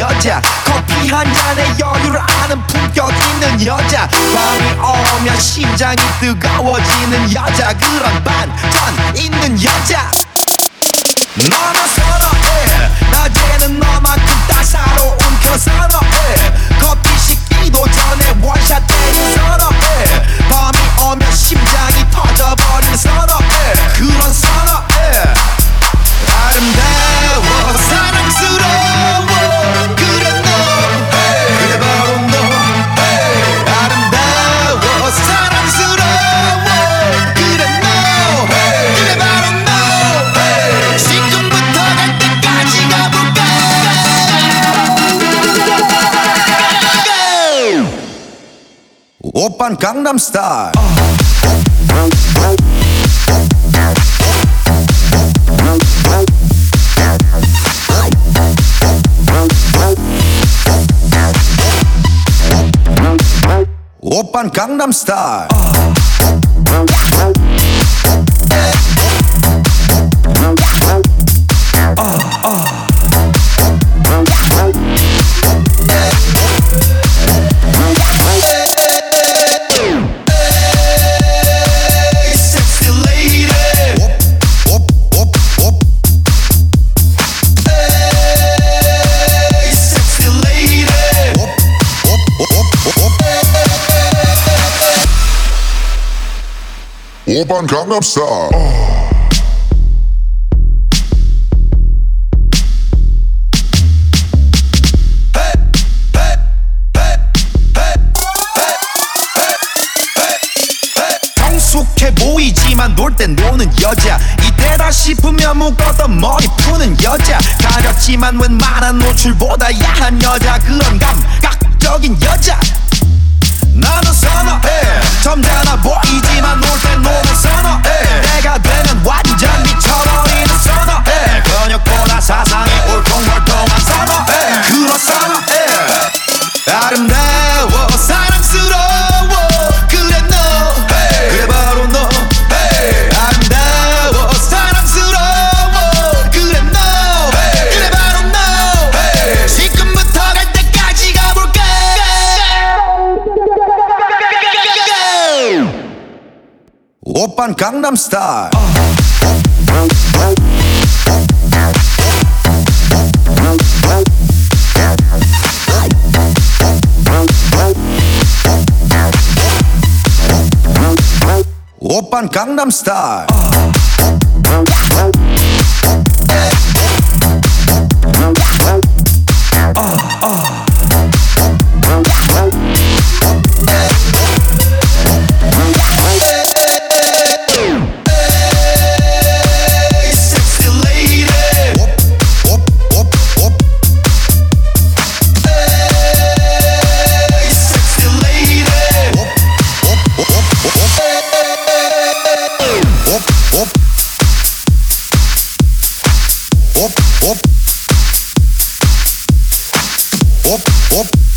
여자, 커피 한 잔에 여유를 아는 품격 있는 여자, 밤이 오면 심장이 뜨거워지는 여자, 그런 반전 있는 여자. 너는 선호해, 낮에는 너만큼 따사로운 그런 선호해, 커피 식기도 전에 원샷 때린 선호해, 밤이 오면 심장이 터져버리는 선호해, 그런 선호해. 아름다워 사랑스러워 그래 너, 그래 바로 너. 아름다워 사랑스러워 그래 너, 그래 바로 너. 지금부터 갈 때까지 가볼까. 오빤 강남스타일. 오빤 강남스타일. 오빤 강남스타일. 성숙해 보이지만 놀 땐 노는 여자, 이때다 싶으면 묶었던 머리 푸는 여자, 가렸지만 웬만한 노출보다 야한 여자, 그런 감각적인 여자. 나는 선호해, 점잖아 보이지만 놀 땐 노는 선호해, 내가 되면 완전 미쳐버리는 선호해, 근육보다 사상이 울퉁불퉁한 선호해, 그런 선호해. 아름다워 사랑스러워 그래 너, 그래 바로 너. 아름다워 사랑스러워 그래 너, 그래 바로 너. 지금부터 갈 때까지 가볼까. 오빤 강남스타일. 오빤 강남스타일. op